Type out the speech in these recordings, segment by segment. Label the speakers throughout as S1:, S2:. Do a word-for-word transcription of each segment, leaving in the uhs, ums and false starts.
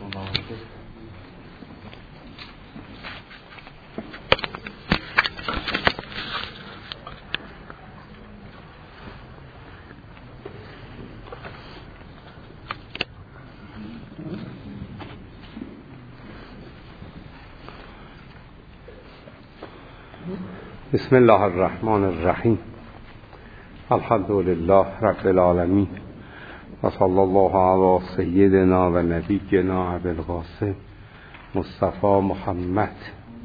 S1: بسم الله الرحمن الرحیم. الحمد لله رب العالمین و صلی الله علی سیدنا و نبینا ابی القاسم مصطفی محمد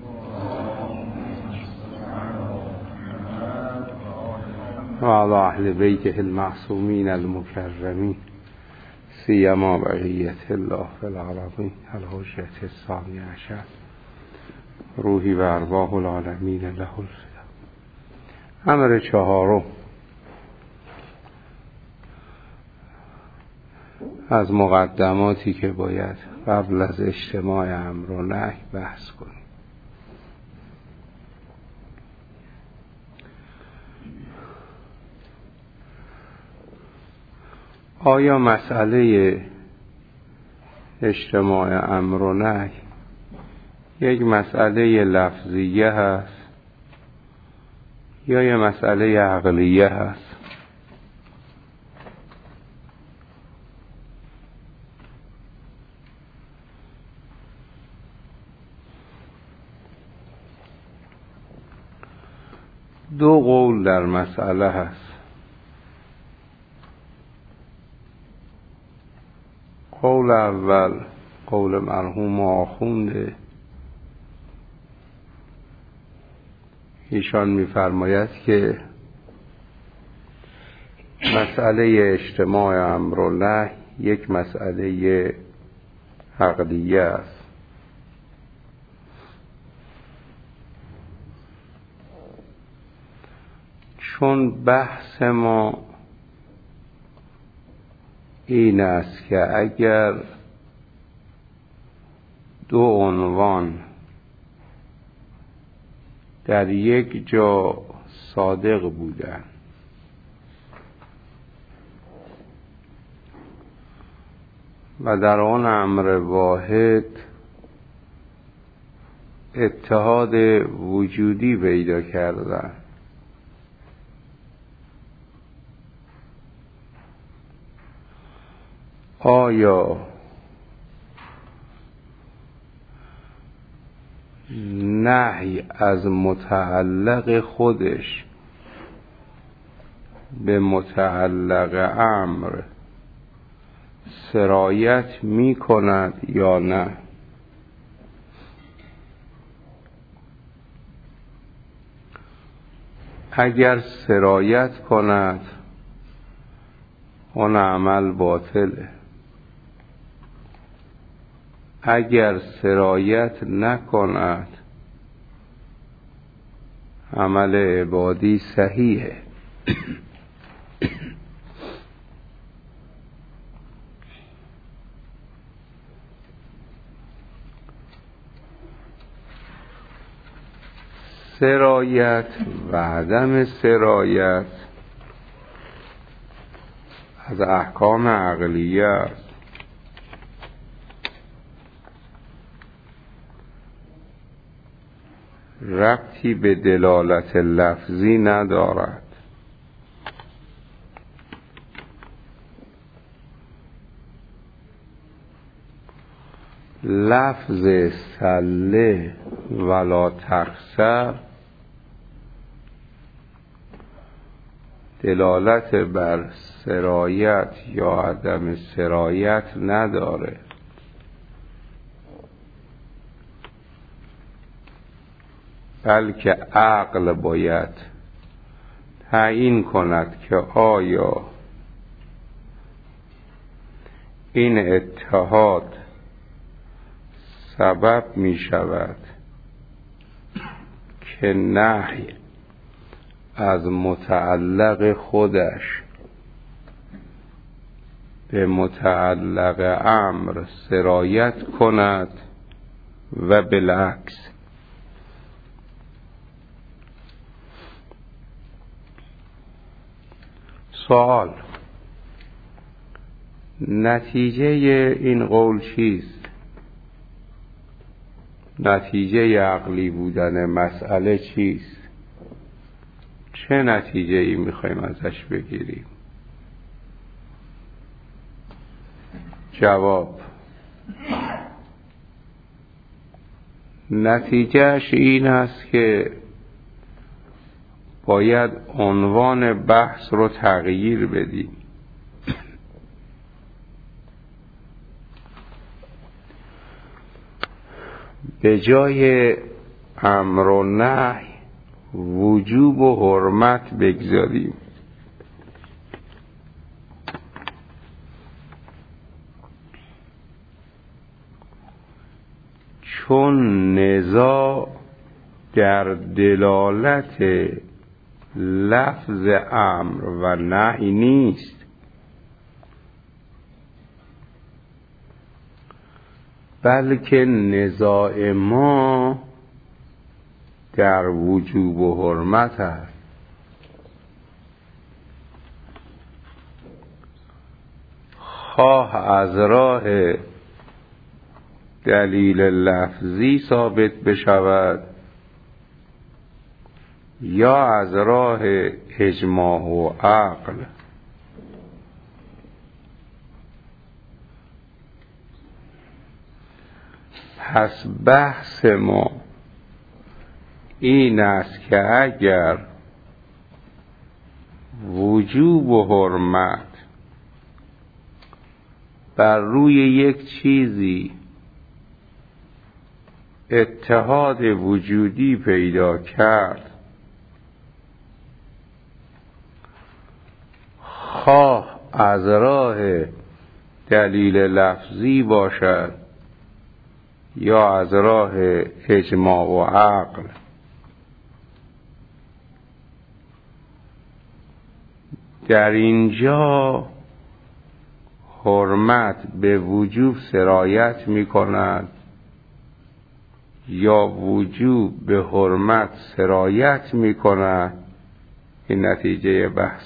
S1: و علی اهل بیته المعصومین المکرمین سیما بقیت الله فی العالمین الحجة الثانی عشر روحی و ارواح العالمین له الفدا. امر چهارم از مقدماتی که باید قبل از اجتماع امر و نهی بحث کنیم. آیا مسئله اجتماع امر و نهی یک مسئله لفظیه هست یا یک مسئله عقلیه هست؟ دو قول در مسئله هست. قول اول قول مرحوم آخونده، ایشان می‌فرماید که مسئله اجتماع امر و نهی یک مسئله عقلیه است. چون بحث ما این است که اگر دو عنوان در یک جا صادق بودن و در آن امر واحد اتحاد وجودی پیدا کردن، آیا نهی از متعلق خودش به متعلق امر سرایت می کند یا نه؟ اگر سرایت کند اون عمل باطله، اگر سرایت نکند عمل عبادی صحیحه. سرایت و عدم سرایت از احکام عقلیه است. ربطی به دلالت لفظی ندارد. لفظ سله ولا تخسر دلالت بر سرایت یا عدم سرایت نداره، بلکه عقل باید تعیین کند که آیا این اتحاد سبب می شود که نهی از متعلق خودش به متعلق امر سرایت کند و بالعکس. سوال: نتیجه این قول چیست؟ نتیجه عقلی بودن مسئله چیست؟ چه نتیجه ای میخوایم ازش بگیریم؟ جواب: نتیجهش این است که باید عنوان بحث رو تغییر بدیم. به جای امر و نهی وجوب و حرمت بگذاریم. چون نزاع در دلالت لفظ امر و نهی نیست، بلکه نزاع ما در وجوب و حرمت است. خواه از راه دلیل لفظی ثابت بشود یا از راه اجماع و عقل. پس بحث ما این است که اگر وجوب و حرمت بر روی یک چیزی اتحاد وجودی پیدا کرد، خواه از راه دلیل لفظی باشد یا از راه اجماع و عقل، در اینجا حرمت به وجوب سرایت می کند یا وجوب به حرمت سرایت می کند. این نتیجه بحث.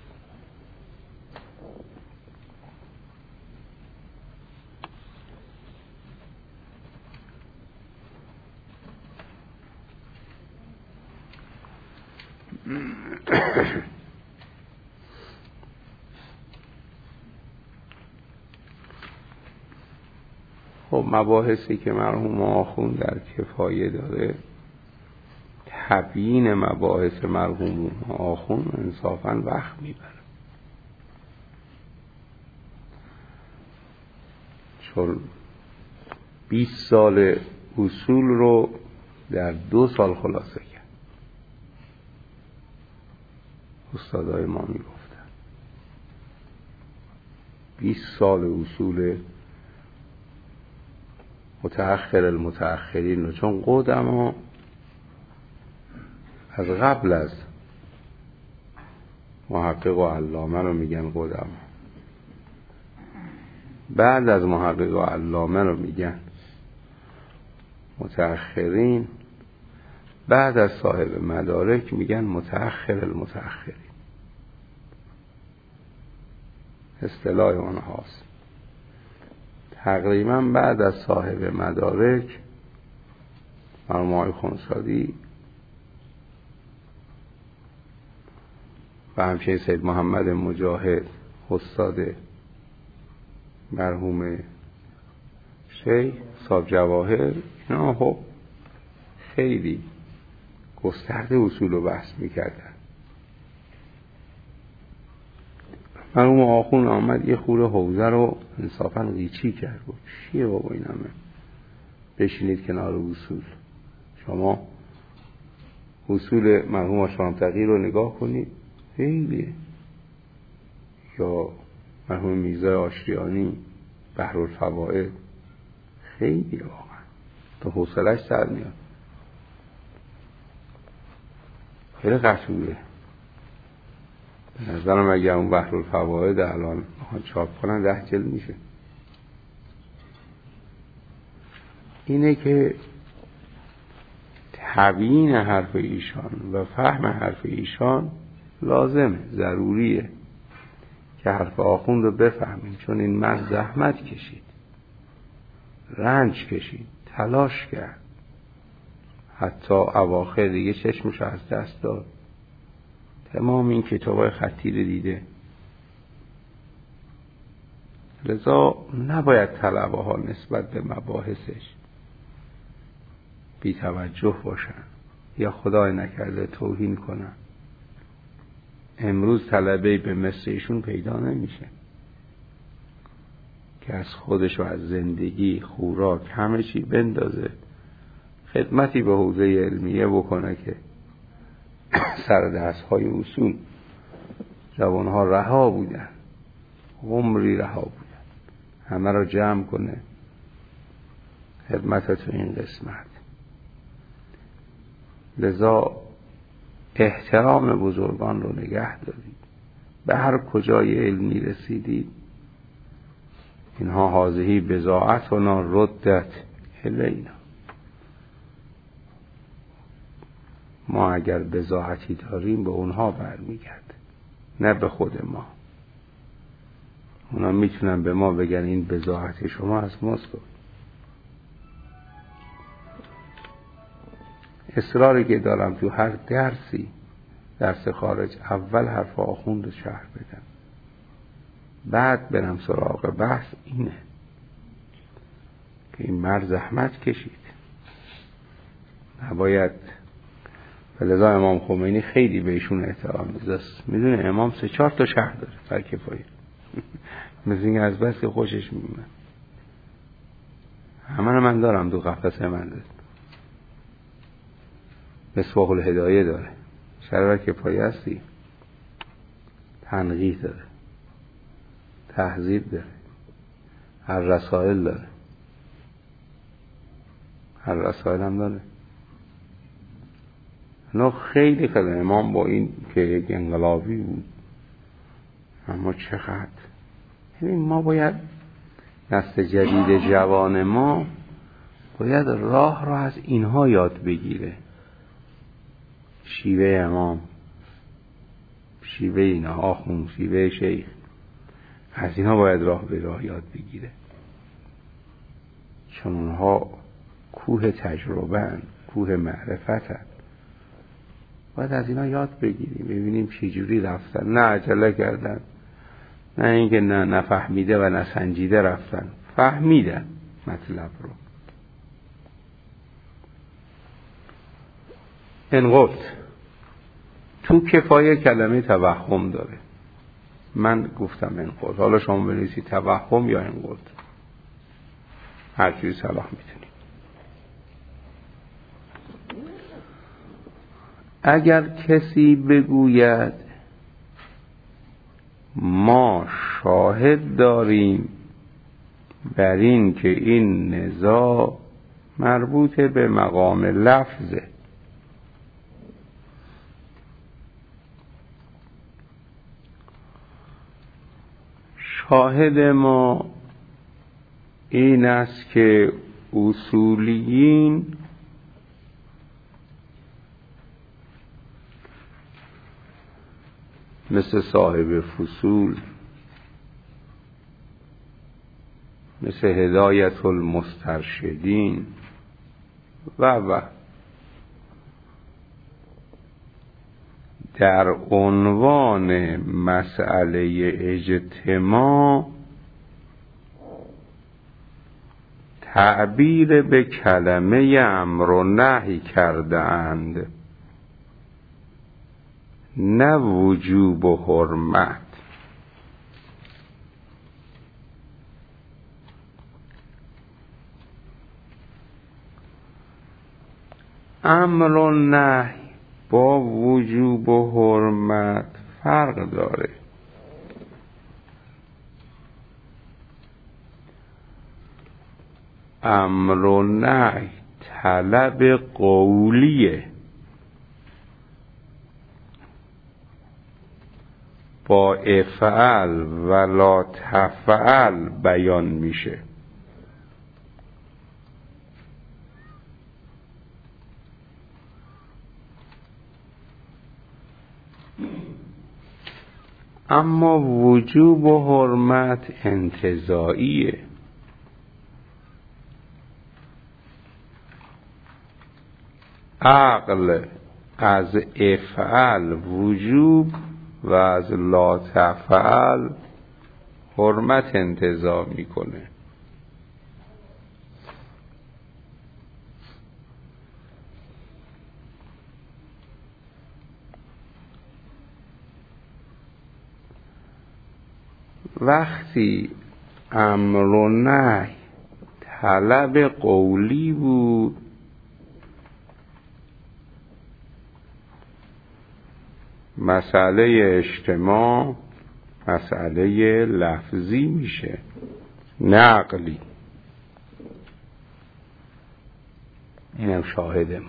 S1: خب مباحثی که مرحوم آخوند در کفایه داره، تبیین مباحث مرحوم آخوند انصافاً وقت میبره، چون بیست سال اصول رو در دو سال خلاصه کرد. استادای ما میگفتن بیست سال اصول متأخر المتأخرین رو، چون قدما از قبل از محقق و علامه رو میگن قدما، بعد از محقق و علامه رو میگن متأخرین، بعد از صاحب مدارک میگن متأخر المتأخرین. اصطلاح اونهاست. تقریبا بعد از صاحب مدارک مرحوم آقای خونسادی و همچنین سید محمد مجاهد استاد مرحوم شیخ صاحب جواهر، اینا خب خیلی گسترده اصول رو بحث میکردن. مرحوم آخوند آمد یه خوره حوزه رو انصافاً قیچی کرد. چیه بابا این همه بشینید کنار اصول؟ شما اصول مرحوم آشام تقی رو نگاه کنید، خیلیه. یا مرحوم میرزا آشریانی بحرالفوائد، خیلی واقعا تو حوصله‌اش سر میاد، خیلی قطعیه. به نظرم اگر اون بحرالفوائد الان بخوان چاپ کنن ده جلد میشه. اینه که تبیین حرف ایشان و فهم حرف ایشان لازمه، ضروریه که حرف آخوند رو بفهمیم، چون این مرد زحمت کشید، رنج کشید، تلاش کرد، حتی اواخر دیگه چشمش از دست داد. تمام این کتابای خطی رو دیده. لذا نباید طلبه ها نسبت به مباحثش بی توجه باشن یا خدای نکرده توهین کنن. امروز طلبه‌ای به مثل ایشون پیدا نمیشه که از خودش و از زندگی خوراک همه چی بندازه خدمتی به حوزه علمیه بکنه که سر دست‌های اصول جوانها رها بودن، عمری رها بودن، همه را جمع کنه خدمت تو این قسمت. لذا احترام بزرگان رو نگه دارید. به هر کجای علمی رسیدید اینها حاضهی بضاعتنا ردت الینا. ما اگر بضاعتی داریم به اونها برمیگرده، نه به خود ما. اونا میتونن به ما بگن این بضاعت شما از ماست. اصراری که دارم تو هر درسی، درس خارج، اول حرف آخوند شرح بدم، بعد برم سراغ بحث اینه که این مرد زحمت کشید، نباید. فلذا امام خمینی خیلی بهشون احترام میذاشت. میدونه امام سه چهار تا شهر داره بر کفایه مثل این از بس که خوشش میومد. همه رو من دارم دو قفسه من داره. مصباح الهدایه داره، شهر کفایه هستی، تنقیح داره، تهذیب داره، هر رسائل داره، هر رسائل هم داره. نه خیلی خیلی امام با این که یک انقلابی بود، اما چقدر یعنی ما باید نسل جدید جوان ما باید راه را از اینها یاد بگیره. شیوه امام، شیوه اینا آخوند، شیوه شیخ، از اینها باید راه به راه یاد بگیره، چون اونها کوه تجربه هن، کوه معرفت هن. باید از اینا یاد بگیریم، ببینیم چی جوری رفتن، نه عجله کردن، نه اینکه نه نفهمیده و نسنجیده رفتن، فهمیدن مطلب رو. انقلت تو کفایه کلمه توهم داره. من گفتم انقلت، حالا شما بنویسید توهم یا انقلت، هر چیزی صلاح میتونید. اگر کسی بگوید ما شاهد داریم بر این که این نزاع مربوط به مقام لفظه، شاهد ما این است که اصولیین مثل صاحب فصول، مثل هدایت المسترشدین و و در عنوان مسئله اجتماع تعبیر به کلمه امر و نهی کرده اند، نه وجوب و حرمت. امر و نهی با وجوب و حرمت فرق داره. امر و نهی طلب قولیه، با افعل ولا تفعل بیان میشه. اما وجوب و حرمت انتزاعیه. عقل از افعل وجوب و از لا تفعل حرمت انتزاع میکنه. وقتی امر و نهی طلب قولی بود، مسئله اجتماع مسئله لفظی میشه، نه عقلی. اینم شاهد ما.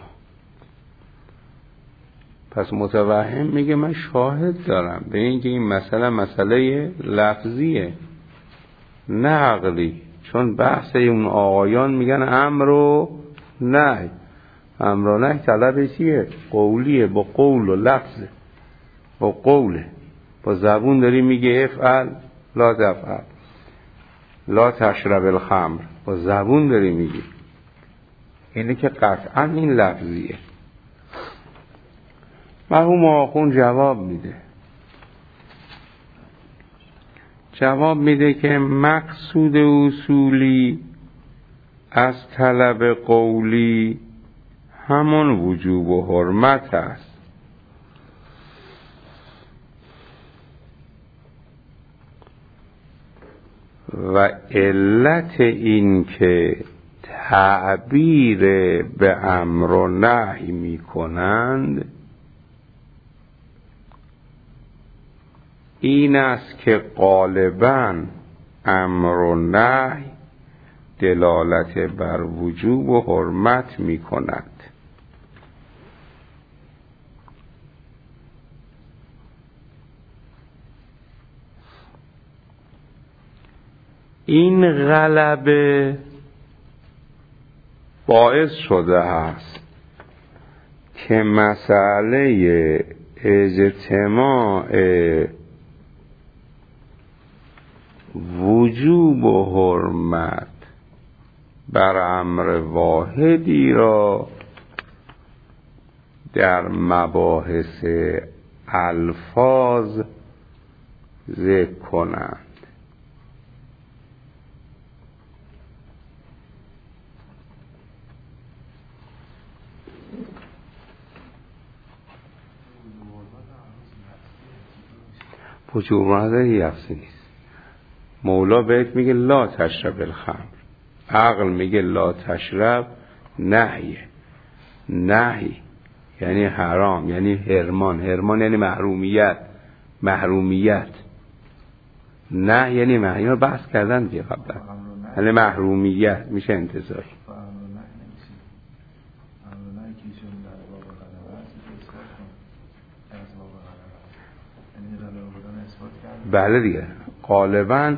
S1: پس متوهم میگه من شاهد دارم به اینکه این مسئله مسئله لفظیه نه عقلی. چون بحث اون آقایان میگن امر و نهی، امر و نهی طلب چیه؟ قولیه، با قول و لفظه، با قوله، با زبون داری میگه افعل لا تفعل، لا تشرب الخمر، با زبون داری میگی. اینه که قطعا این لفظیه. مرحوم آخوند جواب میده جواب میده که مقصود اصولی از طلب قولی همون وجوب و حرمت است. و علت این که تعبیر به امر و نهی می کنند این است که غالباً امر و نهی دلالت بر وجوب و حرمت می کند. این غلبه باعث شده است که مسئله اجتماع وجوب و حرمت بر امر واحدی را در مباحث الفاظ ذکر کنند. وجوب نداری لفظی نیست. مولا بهت میگه لا تشرب الخمر، عقل میگه لا تشرب نهیه. نهی یعنی حرام، یعنی حرمان. حرمان یعنی محرومیت. محرومیت نه یعنی محرومیت. اینو بحث کردن دیگه قبلا. یعنی محرومیت میشه انتزاعی. بله دیگه. غالباً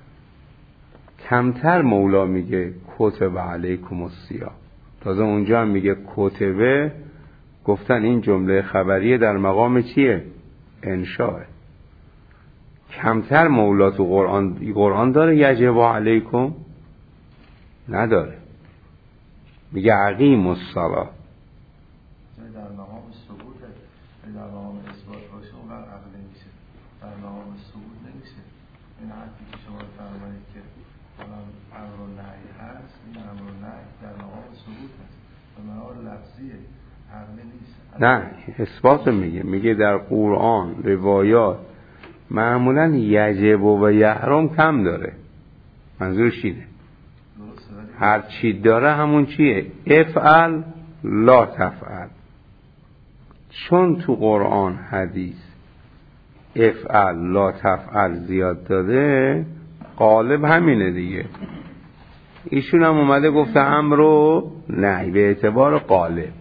S1: کمتر مولا میگه کتب علیکم الصیام. تازه اونجا هم میگه کتبه، گفتن این جمله خبریه در مقام چیه؟ انشاء. کمتر مولا تو قرآن قرآن داره یجب علیکم؟ نداره. میگه اقیموا الصلاة.
S2: در مقام ثبوت، در مقام اثبات باشه اون وقت عقلی میشه، در مقام ثبوت نمیشه. این حرفی که شما فرمایید که امر و نهی هست، این امر و نهی در مقام ثبوت هست، در مقام لفظیه، عقلی نیست.
S1: نه اثبات میگه. میگه در قرآن روایات معمولا یجب و یحرم کم داره. منظورش اینه هر چی داره همون چیه؟ افعل لا تفعل. چون تو قرآن حدیث افعل لا تفعل زیاد داده، غالب همینه دیگه. ایشون هم اومده گفته امر و نهی به اعتبار غالب،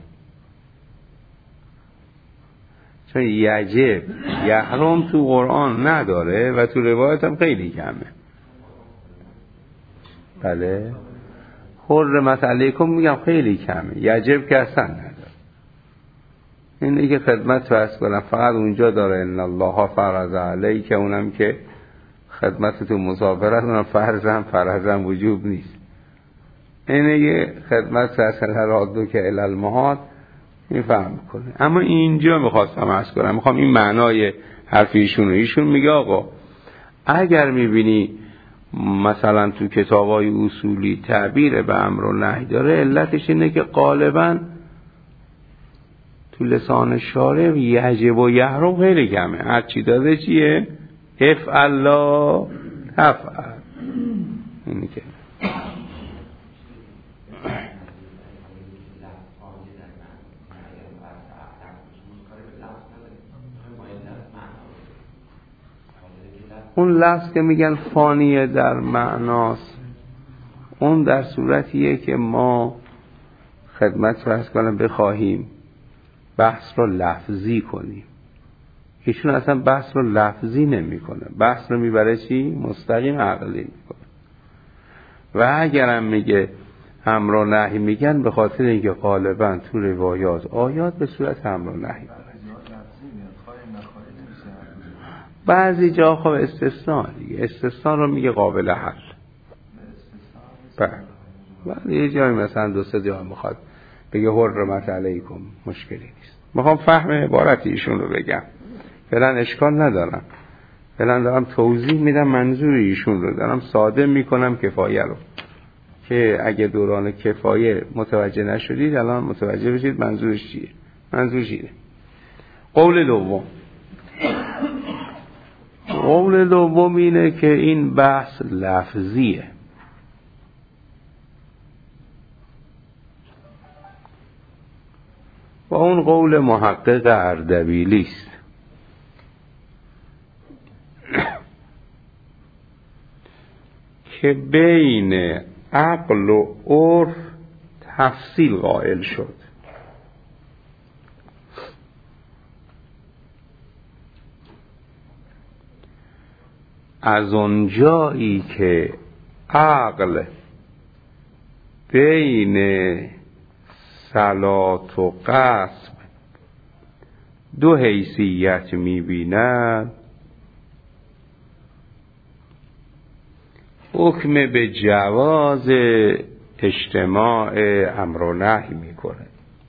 S1: چون یجب یحرم تو قرآن نداره و تو روایت هم خیلی کمه. بله حرمت علیکم میگم خیلی کمه، یجب که اصلا نداره. اینه که خدمت فرض کنم فقط اونجا داره ان الله فرض علیک، که اونم که خدمت تو مسافرت، اونم فرض هم فرض هم وجوب نیست. اینه که خدمت فرض کنم رادو که الالمهات میفهم کنه. اما اینجا میخواستم عرض کنم، میخوام این معنای حرف ایشون رو، ایشون میگه آقا اگر میبینی مثلا تو کتابای اصولی تعبیر به امر و نهی داره، علتش اینه که غالبا تو لسان شارع یجب و یحرم خیلی کمه. هر چی داده چیه؟ افعل لا تفعل. اینی که اون لفظ که میگن فانیه در معناست، اون در صورتیه که ما خدمت فرض کنم بخواهیم بحث رو لفظی کنیم. ایشون اصلا بحث رو لفظی نمی کنه، بحث رو میبره چی؟ مستقیم عقلی میکنه. و اگرم میگه امر و نهی میگن به خاطر اینکه غالبا تو روایات آیات به صورت امر و نهی داره. بعضی جا خب استثناء دیگه، استثناء رو میگه قابل حل. بله ولی یه جایی مثلا دو سه جا میخواد بگه حرمت علیکم، مشکلی نیست. میخوام فهم عبارت ایشون رو بگم، فعلا اشکال ندارم، فعلا دارم توضیح میدم منظور ایشون رو، دارم ساده میکنم کفایه رو، که اگه دوران کفایه متوجه نشدید الان متوجه بشید منظورش چیه. منظورش اینه. قول دوم، قول دوم اینه که این بحث لفظیه. و اون قول محقق اردبیلی است که بین عقل و عرف تفصیل قائل شد. از اونجایی که عقل بین صلات و قسم دو حیثیت می‌بیند، حکم به جواز اجتماع امر و نهی میکنه.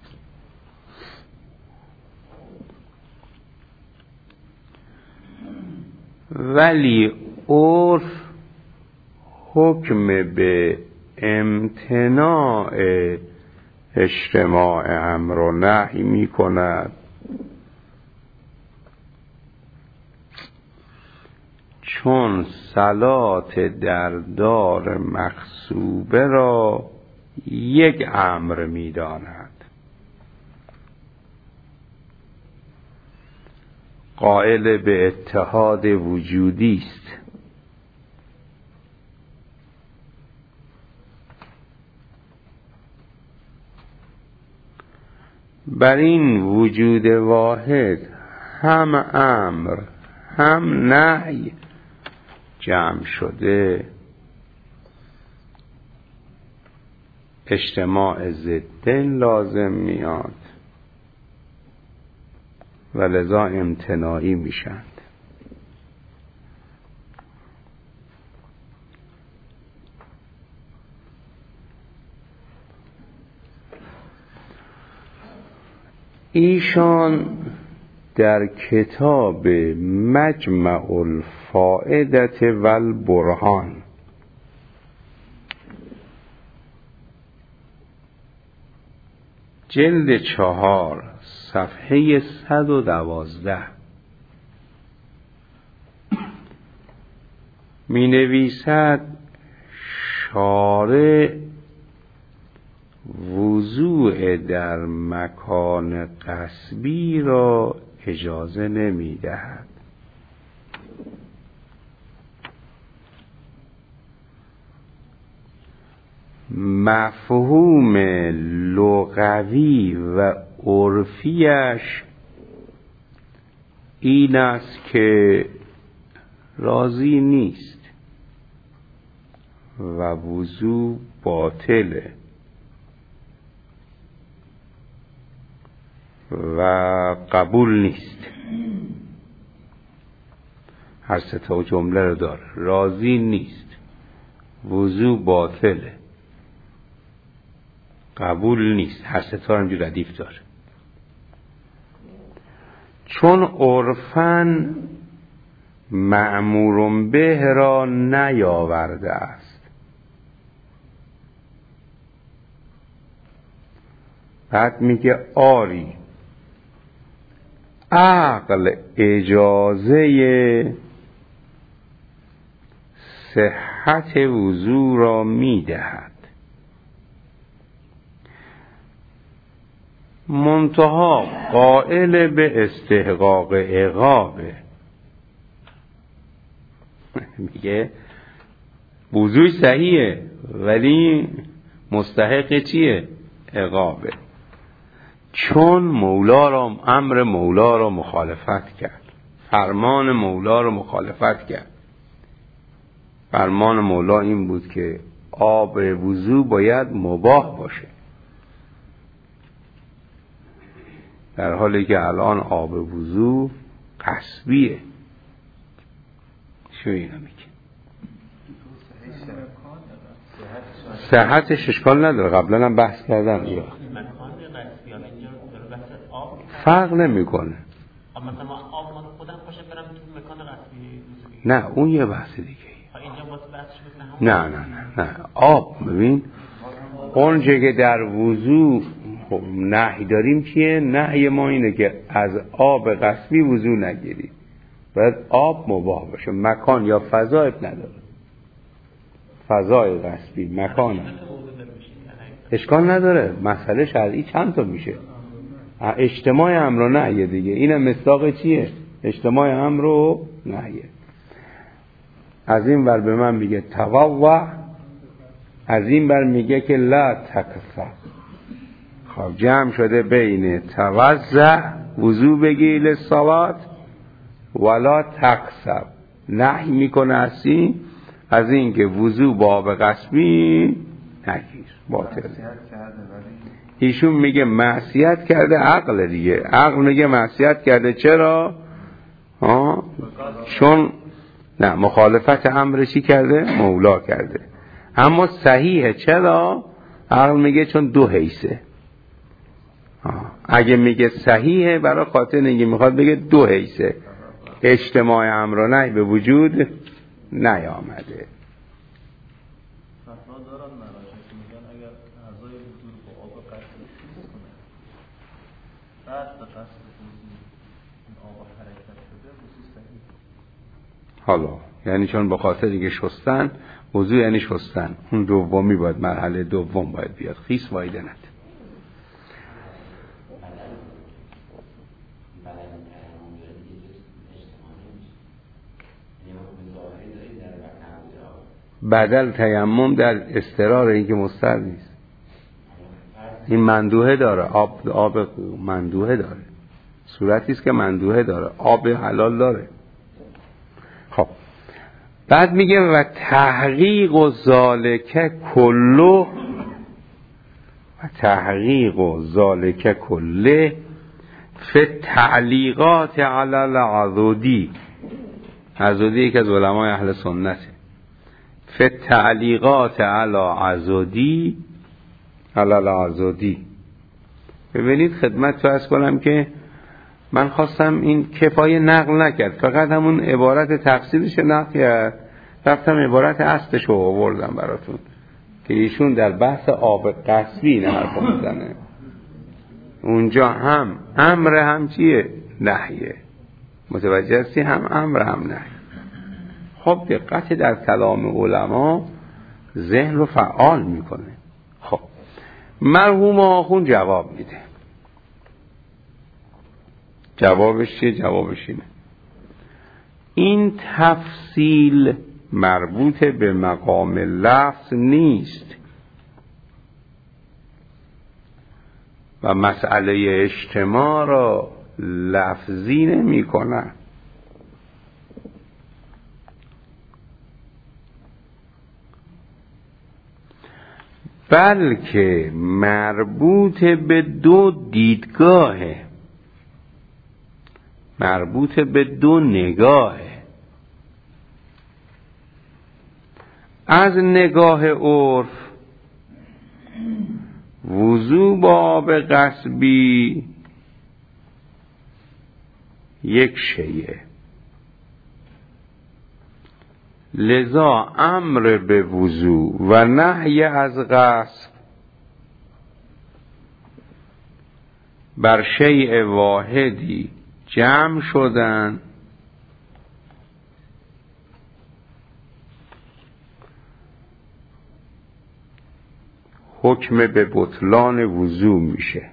S1: ولی عرف حکم به امتناع اجتماع امر و نهی می کند، چون صلات در دار مغصوبه را یک امر می داند. قائل به اتحاد وجودی است. بر این وجود واحد هم امر هم نهی جمع شده، اجتماع ضدین لازم میاد و لذا امتناعی میشند. ایشان در کتاب مجمع الفائدة والبرهان جلد چهار صفحه صد و دوازده می نویسد شارع وضوع در مکان غصبی را اجازه نمی دهد. مفهوم لغوی و عرفیش این است که راضی نیست و وضو باطله و قبول نیست. هر سه تا جمله رو داره. راضی نیست، وضو باطله، قبول نیست. هر سه تا رو ردیف داره. چون عرفاً مأمور به را نیاورده است. بعد میگه آری عقل اجازه صحت وضو را میدهد، منتها قائل به استحقاق عقابه. میگه وضوع صحیحه ولی مستحق چیه؟ عقابه. چون مولا را امر مولا را مخالفت کرد، فرمان مولا را مخالفت کرد. فرمان مولا این بود که آب وضو باید مباح باشه، در حالی که الان آب وضو غصبیه. شو اینا میگه صحتش اشکال نداره، قبلا هم بحث کردن یا فرق نمیکنه. نه اون یه بحث دیگه. نه نه نه نه آب ببین اونجا که در وضو نهی داریم چیه؟ نهی ما اینه که از آب غصبی وضو نگیرید، باید آب مباح باشه. مکان یا فضا اب نداره، فضای غصبی مکان اشکال نداره. مسئله شرعی چند تا میشه؟ اجتماع امر و نهیه دیگه. اینم مصداق چیه؟ اجتماع امر و نهیه. از این ور به من میگه توضع، از این ور میگه که لا تکفر. خب جمع شده بین توضع وضو بگی للصلات ولا تقصب، نهی میکنه از این از این که وضو با آب غصبی نگیر، باطله. ایشون میگه معصیت کرده، عقل دیگه. عقل میگه معصیت کرده. چرا؟ آه؟ چون نه مخالفت امر چی کرده؟ مولا کرده. اما صحیحه. چرا؟ عقل میگه چون دو حیثه. اگه میگه صحیحه برای خاطر اینکه میخواد بگه دو حیثه، اجتماع امر و نهی به وجود نیامده.
S2: فتوا دارن مراجع که میگن اگر اعضای وجود با آب غسل کنه بعد به غسل این آب حرکت شده وضو صحیح.
S1: حالا یعنی چون به خاطر اینکه شستن وضو یعنی شستن، اون دومی باید مرحله دوم باید بیاد، خیس وایده نده. بدل تیمم در استقرار این که مستر نیست. این مندوحه داره، آب آب مندوحه داره، صورتی است که مندوحه داره، آب حلال داره. خب بعد میگه و تحقیق و ذالک کله و تحقیق و ذالک کله فی تعلیقات علی العضدی. عضدی یک از علمای اهل سنته. فی تعلیقات علی عضدی علی العضدی. ببینید خدمت فرض کنم که من خواستم این کفایه نقل نکرد، فقط همون عبارت تفسیرش نقل کرد، رفتم عبارت اصلش رو آوردم براتون که ایشون در بحث آب غصبی این حرف میزنه. اونجا هم امر هم چیه؟ نهیه. متوجه هستی؟ هم امر هم نهی. خب دقت در کلام علما ذهن رو فعال میکنه. خب مرحوم آخون جواب میده. جوابش چیه؟ جوابش اینه این تفصیل مربوط به مقام لفظ نیست و مسئله اجتماع را لفظی نمی کنه، بلکه مربوط به دو دیدگاهه، مربوط به دو نگاهه. از نگاه عرف وضو با آب غصبی یک شیء. لذا امر به وضو و نهی از غسل بر شیء واحدی جمع شدن حکم به بطلان وضو میشه.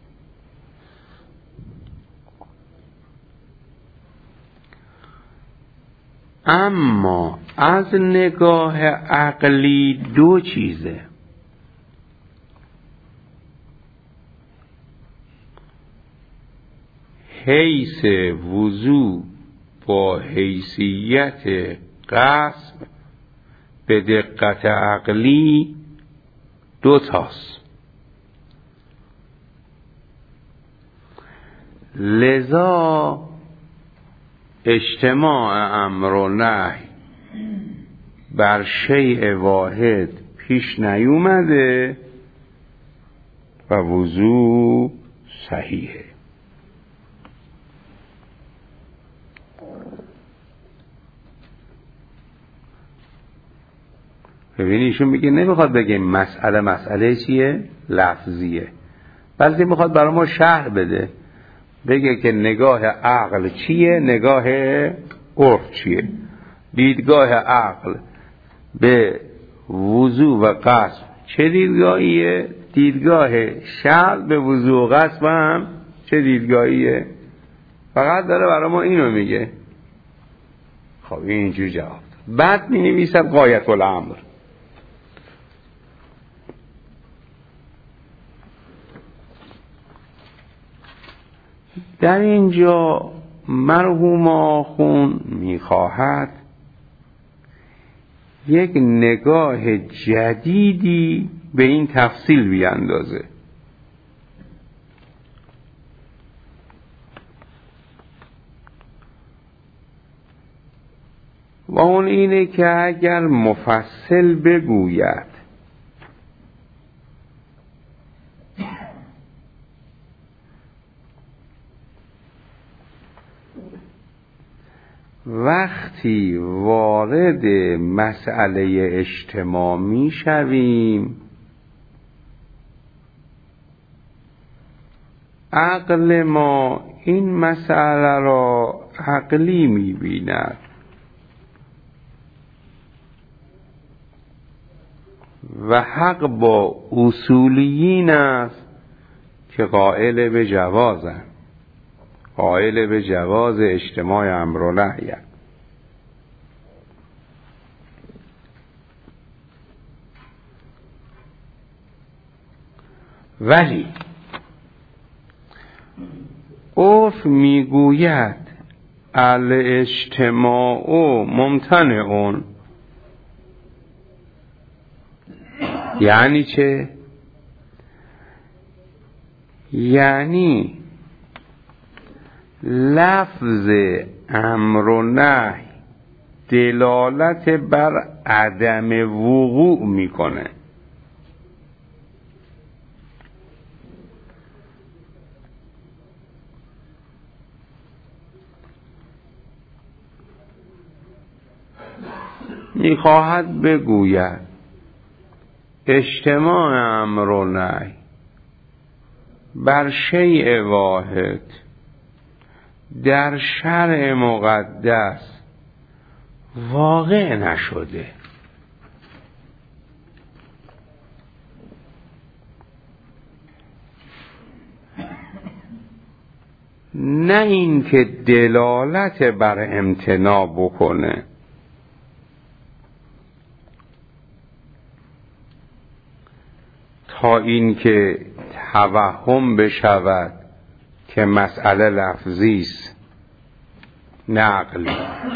S1: اما از نگاه عقلی دو چیزه. حیث وضو با حیثیت غسل به دقت عقلی دو تاست. لذا اجتماع امر و نهی بر شیء واحد پیش نیومده و وضو صحیحه. ببینی ایشون میگه نمیخواد بگه مسئله مسئله چیه؟ لفظیه، بلکه میخواد برای ما شرح بده، بگه که نگاه عقل چیه، نگاه عرف چیه. دیدگاه عقل به وضو و غسل چه دیدگاهیه؟ دیدگاه شرع به وضو و غسل هم چه دیدگاهیه؟ فقط داره برای ما اینو میگه. خب اینجور جواب. بعد می نویسد غایت الامر. در اینجا مرحوم آخوند میخواهد یک نگاه جدیدی به این تفصیل بیاندازه. و اون اینه که اگر مفصل بگوید وقتی وارد مسئله اجتماع می شویم عقل ما این مسئله را عقلی می بیند و حق با اصولیین است که قائل به جوازند، قائل به جواز اجتماع امر و نهی. ولی عرف میگوید الاجتماع ممتنع. یعنی چه؟ یعنی لفظ امر و نهی دلالت بر عدم وقوع میکنه. میخواهد بگوید اجتماع امر و نهی بر شیء واحد در شرع مقدس واقع نشده. نه این که دلالت بر امتناع بکنه، تا این که توهم بشود که مسئله لفظی است نه عقلی.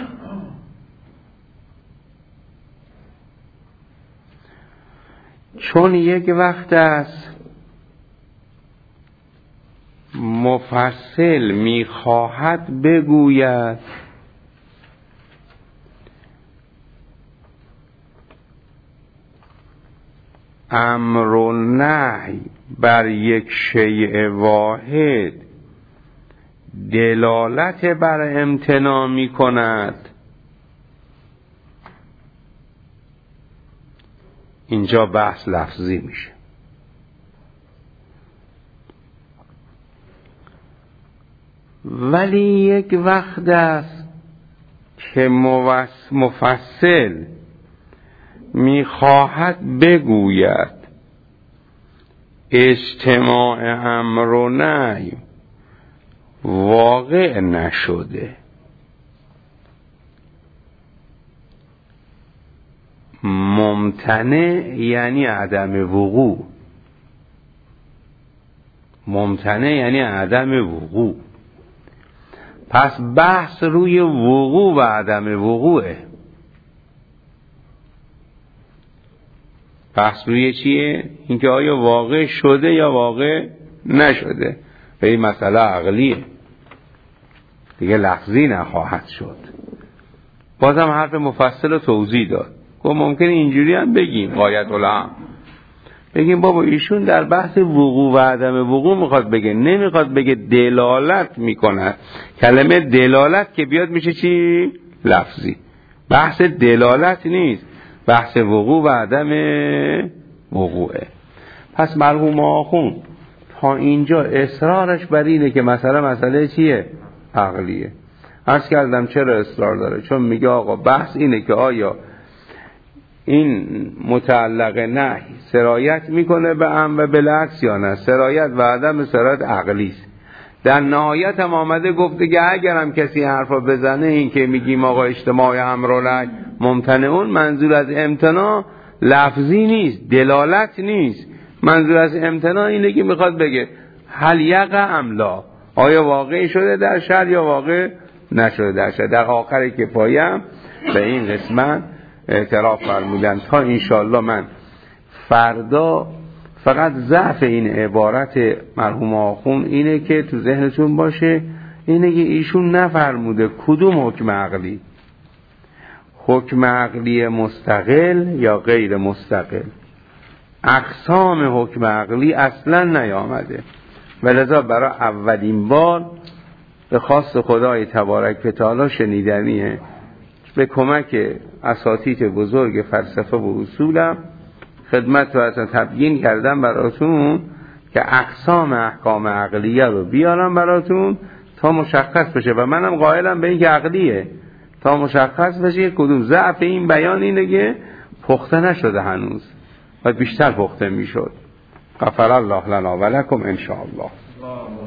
S1: چون یک وقت است مفصل میخواهد بگوید امر و نهی بر یک شیء واحد دلالت بر امتناع می کند، اینجا بحث لفظی میشه. ولی یک وقت است که مفصل میخواهد بگوید اجتماع امر و نهی واقع نشده، ممتنع یعنی عدم وقوع، ممتنع یعنی عدم وقوع. پس بحث روی وقوع و عدم وقوعه. بحث روی چیه؟ اینکه آیا واقع شده یا واقع نشده. به این مسئله عقلیه دیگه، لفظی نخواهد شد. بازم حرف مفصل و توضیح داد. گفت ممکنه اینجوری هم بگیم غایت الامر، بگیم بابا ایشون در بحث وقوع و عدم وقوع میخواد بگه، نمیخواد بگه دلالت میکنه. کلمه دلالت که بیاد میشه چی؟ لفظی. بحث دلالت نیست، بحث وقوع و عدم وقوعه. پس مرحوم آخوند تا اینجا اصرارش بر اینه که مسئله مسئله چیه؟ عقلیه. عرض کردم چرا اصرار داره؟ چون میگه آقا بحث اینه که آیا این متعلق نهی سرایت میکنه به امر و بالعکس یا نه. سرایت و عدم سرایت عقلی است. در نهایت هم آمده گفته که اگر هم کسی حرفا بزنه، این که میگیم آقا اجتماع امر و نهی ممتنعون، منظور از امتناع لفظی نیست، دلالت نیست. منظور از امتناع اینه که میخواد بگه هل یقع ام لا، آیا واقع شده در شر یا واقع نشده در شر. در آخر که پایم به این قسمت اعتراف فرمودن. تا انشاءالله من فردا فقط ضعف این عبارت مرحوم آخوند اینه که تو ذهنتون باشه، اینه که ایشون نفرموده کدوم حکم عقلی، حکم عقلی مستقل یا غیر مستقل. اقسام حکم عقلی اصلا نیامده، ولذا برای اولین بار به خواست خدای تبارک و تعالی شنیدنیه. به کمک اساتید بزرگ فلسفه و اصولم خدمت رو اصلا تبیین کردم براتون که اقسام احکام عقلیه رو بیارم براتون تا مشخص بشه، و منم قائلم به این که عقلیه تا مشخص بشه کدوم. ضعف این بیان اینه که پخته نشده هنوز و بیشتر پخته میشد. غفر الله لنا و لکم ان شاء الله.